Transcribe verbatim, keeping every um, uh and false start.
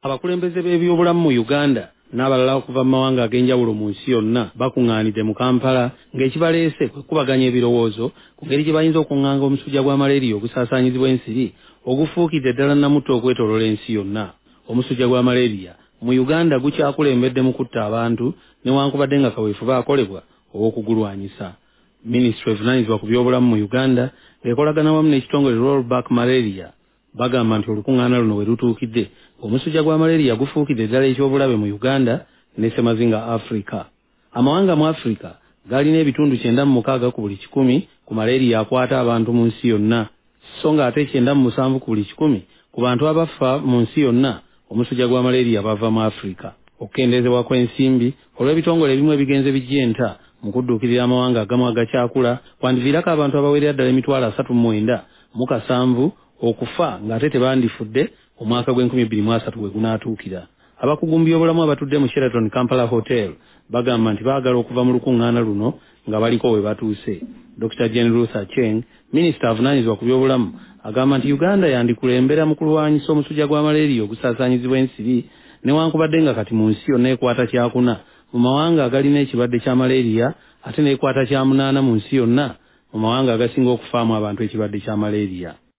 Abakulembeze b'ebyobulamu mu Uganda n'abalala okuva mu mawanga ag'enjawulo mu nsi yonna bakuŋŋaanidde mu Kampala ng'ekibaleese kwe kubaganya ebirowoozo ku ngeri gye bayinza okuŋŋanga omusujja gwa malaria ogusaasaanyizibwa ensiri ogufuukidde ddala nnamutto okwetooloola ensi yonna. Omusujja gwa malaria mu Uganda gukyakulembedde mu kutta abantu newankubadde nga kaweefube akolebwa ow'okugulwanyisa. Minisitule evunaanyizibwa ku byobulamu mu Uganda ng'ekolagana wamu n'ekitongole Roll Back Malaria bagamba nti olukuŋŋaana luno we lutuukidde omusujja gwa malaria gufuukidde ddala ekyobulabe mu Uganda ne Semazinga Africa. Amawanga mu Africa galina ebitundu kyenda mu mukaaga ku buli kikumi ku malaria akwata abantu mu nsi yonna, so nga ate kyenda mu musanvu ku buli kikumi ku bantu abafa mu nsi yonna omusujja gwa malaria bava mu Africa. Okukendeezebwa kw'ensimbi olw'ebitongole ebimu ebigenze bijjenta mu kudduukirira amawanga agamu agakyakula kwandiviirako abantu abawerera ddala emitwalo asatu mu mwenda mu kasanvu okufa ng'ate tebandifudde omwaka gw'enkumi bbiri mu asatu we gunaatuukira. Abakugu mu byobulamu abatudde mu Sheraton Kampala Hotel bagamba nti baagala okuva mu lukuŋŋaana luno nga baliko we batuuse. Dokita Jane Ruth Aceng, minisita avunaanyizibwa ku byobulamu, agamba nti Uganda yandikulembera mu kulwanyisa omusujja gwa malaria ogusaasaanyizibwa ensiri newankubadde nga kati mu nsi yonna ekwata kyakuna mu mawanga agalina ekirwadde kya malaria ate n'ekwata kya munaana mu nsi yonna mu mawanga agasinga okufaamu abantu ekirwadde kya malaria.